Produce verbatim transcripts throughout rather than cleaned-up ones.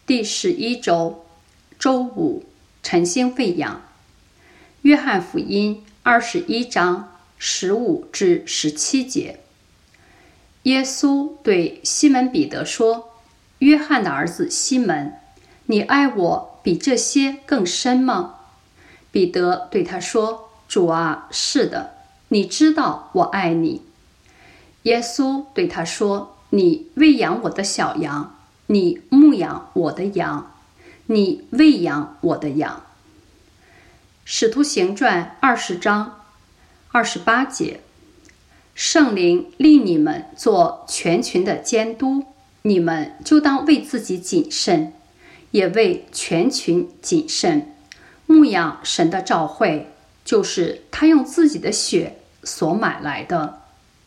第十一周，周五，晨星喂养。约翰福音二十一章十五至十七节。耶稣对西门彼得说：约翰的儿子西门，你爱我比这些更深吗？彼得对他说：主啊，是的，你知道我爱你。耶稣对他说：你喂养我的小羊，你牧养我的羊，你喂养我的羊。使徒行传二十章二十八节。圣灵立你们做全群的监督，你们就当为自己谨慎，也为全群谨慎，牧养神的召会，就是他用自己的血所买来的。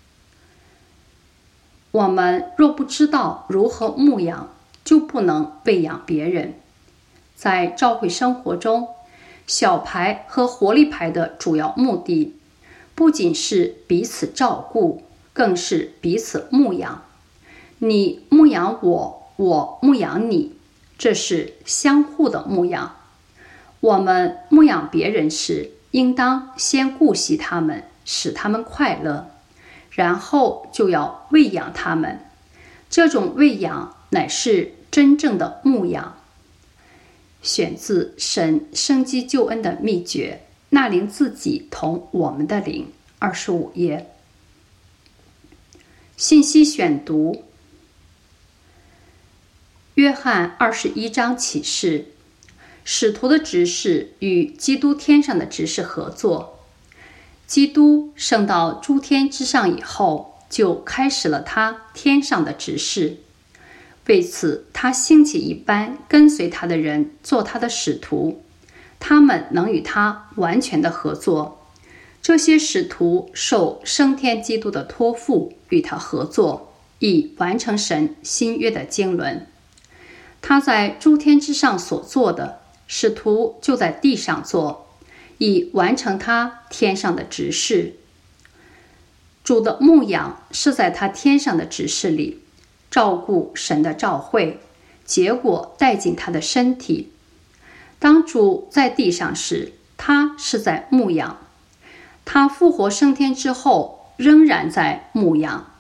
我们若不知道如何牧养，就不能喂养别人。在召会生活中，小牌和活力牌的主要目的不仅是彼此照顾，更是彼此牧养。你牧养我，我牧养你，这是相互的牧养。我们牧养别人时，应当先顾惜他们，使他们快乐，然后就要喂养他们。这种喂养乃是真正的牧养。选自神生机救恩的秘诀，那灵自己同我们的灵，二十五页。信息选读：约翰二十一章启示，使徒的执事与基督天上的执事合作。基督升到诸天之上以后，就开始了他天上的执事。为此，他兴起一班跟随他的人做他的使徒，他们能与他完全的合作。这些使徒受升天基督的托付，与他合作，以完成神新约的经纶。他在诸天之上所做的，使徒就在地上做，以完成他天上的执事。主的牧养是在他天上的执事里，照顾神的召会，结果带进他的身体。当主在地上时，他是在牧养；他复活升天之后，仍然在牧养。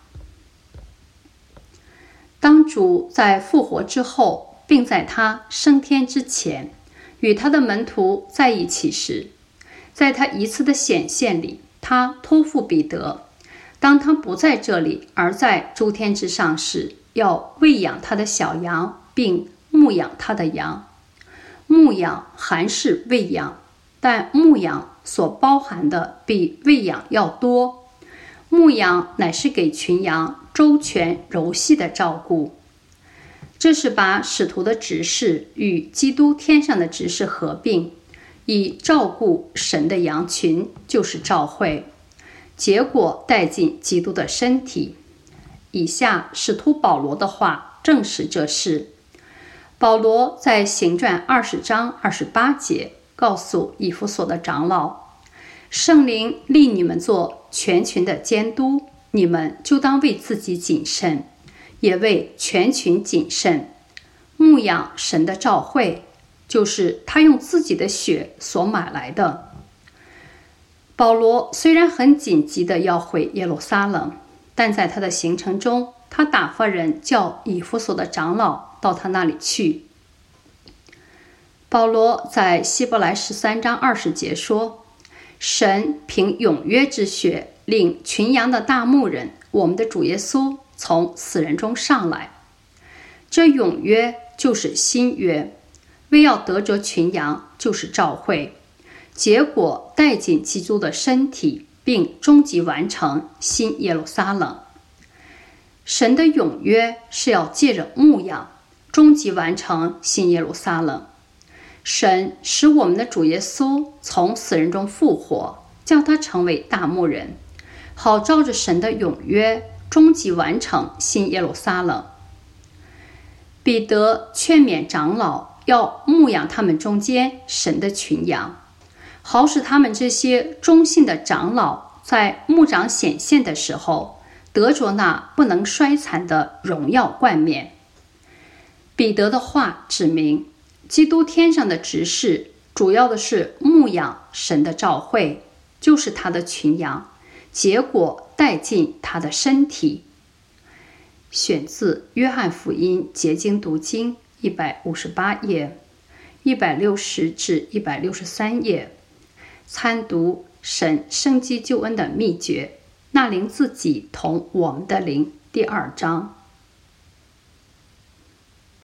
当主在复活之后，并在他升天之前，与他的门徒在一起时，在他一次的显现里，他托付彼得，当他不在这里，而在诸天之上时，要喂养他的小羊，并牧养他的羊。牧养含是喂养，但牧养所包含的比喂养要多。牧养乃是给群羊周全柔细的照顾。这是把使徒的执事与基督天上的执事合并，以照顾神的羊群，就是召会，结果带进基督的身体。以下使徒保罗的话证实这事。保罗在行传二十章二十八节告诉以弗所的长老：圣灵立你们做全群的监督，你们就当为自己谨慎，也为全群谨慎，牧养神的召会，就是他用自己的血所买来的。保罗虽然很紧急的要回耶路撒冷，但在他的行程中，他打发人叫以弗所的长老到他那里去。保罗在希伯来十三章二十节说：神凭永约之血令群羊的大牧人，我们的主耶稣从死人中上来。这永约就是新约，为要得着群羊，就是召会，结果带进基督的身体，并终极完成新耶路撒冷。神的永约是要借着牧养，终极完成新耶路撒冷。神使我们的主耶稣从死人中复活，叫他成为大牧人，好照着神的永约，终极完成新耶路撒冷。彼得劝勉长老要牧养他们中间神的群羊，好使他们这些忠信的长老在牧长显现的时候，得着那不能衰残的荣耀冠冕。 彼得的话指明，基督天上的职事主要的是牧养神的召会，就是他的群羊，结果带进他的身体。选自约翰福音结经读经一百五十八页、一百六十至一百六十三页。参读神生机救恩的秘诀，那灵自己同我们的灵第二章。